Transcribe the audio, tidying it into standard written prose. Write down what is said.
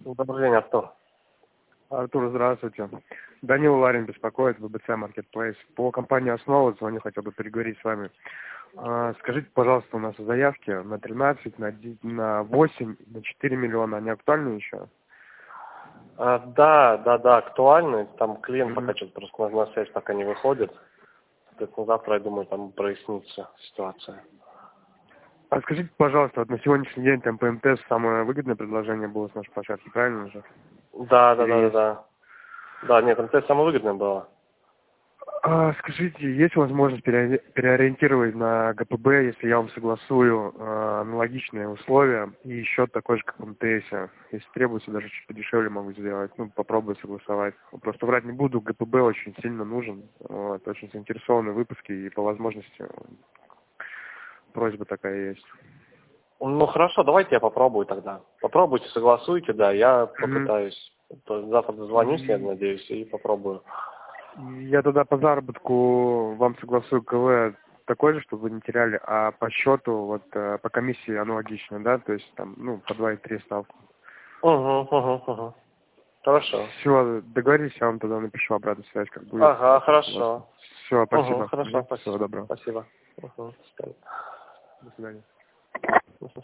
Добрый день, Артур. Артур, здравствуйте. Данил Ларин беспокоит, ВБЦ Marketplace. По компании «Основа» звоню, хотел бы переговорить с вами. Скажите, пожалуйста, у нас заявки на 13, на 8, на 4 миллиона, они актуальны еще? Да, актуальный. Там клиент пока что-то просто на связь пока не выходит. Соответственно, завтра, я думаю, там прояснится ситуация. А скажите, пожалуйста, вот на сегодняшний день там по МТС самое выгодное предложение было с нашей площадки, правильно же? Да. Да, нет, МТС самое выгодное было. Скажите, есть возможность переориентировать на ГПБ, если я вам согласую аналогичные условия и счет такой же, как в МТС? Если требуется, даже чуть подешевле могу сделать. Ну, попробую согласовать. Просто врать не буду, ГПБ очень сильно нужен. Вот, очень заинтересованы в выпуске и по возможности просьба такая есть. Ну, хорошо, давайте я попробую тогда. Попробуйте, согласуйте, да, я попытаюсь. Завтра дозвонюсь, я надеюсь, и попробую. Я тогда по заработку вам согласую КВ такой же, чтобы вы не теряли, а по счету, вот по комиссии аналогично, да, то есть там, ну, по 2,3 ставку. Угу. Хорошо. Все, договорились, я вам тогда напишу обратную связь, как будет. Ага, хорошо. Все, спасибо. Хорошо, спасибо. Всего доброго. Спасибо. До свидания.